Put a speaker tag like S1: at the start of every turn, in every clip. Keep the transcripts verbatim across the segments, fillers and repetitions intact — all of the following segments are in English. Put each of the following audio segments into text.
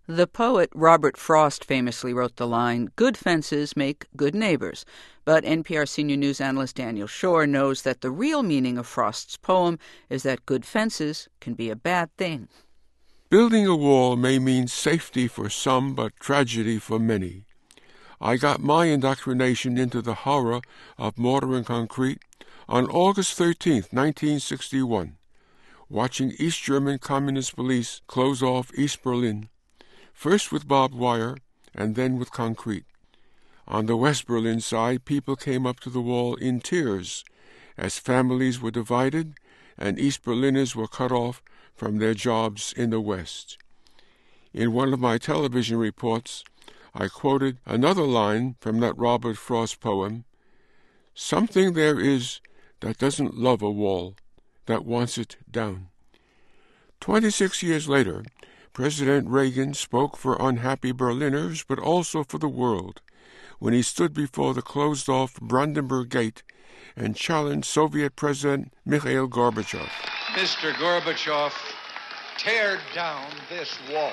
S1: The poet Robert Frost famously wrote the line, "Good fences make good neighbors." But N P R senior news analyst Daniel Schorr knows that the real meaning of Frost's poem is that good fences can be a bad thing.
S2: Building a wall may mean safety for some, but tragedy for many. I got my indoctrination into the horror of mortar and concrete on August thirteenth, nineteen sixty-one, watching East German Communist police close off East Berlin, first with barbed wire and then with concrete. On the West Berlin side, people came up to the wall in tears as families were divided and East Berliners were cut off from their jobs in the West. In one of my television reports, I quoted another line from that Robert Frost poem, "Something there is that doesn't love a wall, that wants it down." Twenty-six years later, President Reagan spoke for unhappy Berliners, but also for the world, when he stood before the closed-off Brandenburg Gate and challenged Soviet President Mikhail Gorbachev.
S3: Mister Gorbachev, tear down this wall.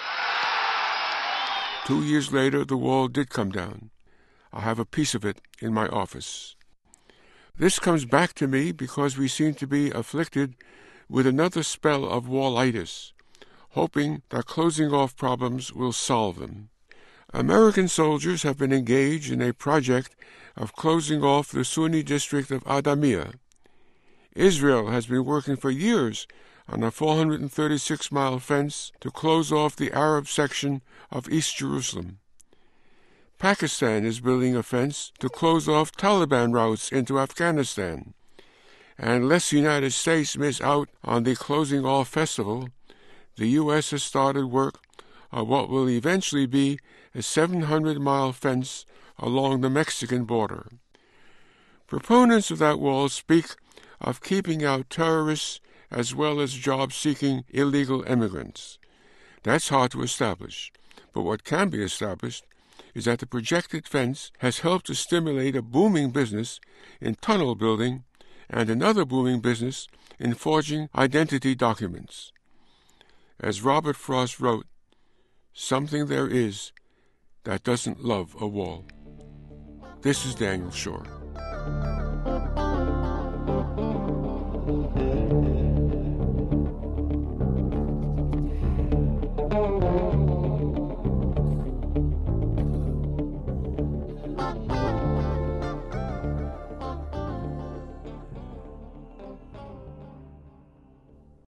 S2: Two years later, the wall did come down. I have a piece of it in my office. This comes back to me because we seem to be afflicted with another spell of wallitis, hoping that closing off problems will solve them. American soldiers have been engaged in a project of closing off the Sunni district of Adamiyah. Israel has been working for years on a four hundred thirty-six mile fence to close off the Arab section of East Jerusalem. Pakistan is building a fence to close off Taliban routes into Afghanistan. And lest the United States miss out on the closing off festival, the U S has started work on what will eventually be a seven hundred mile fence along the Mexican border. Proponents of that wall speak of keeping out terrorists as well as job-seeking illegal immigrants. That's hard to establish, but what can be established is that the projected fence has helped to stimulate a booming business in tunnel building and another booming business in forging identity documents. As Robert Frost wrote, "Something there is that doesn't love a wall." This is Daniel Schorr.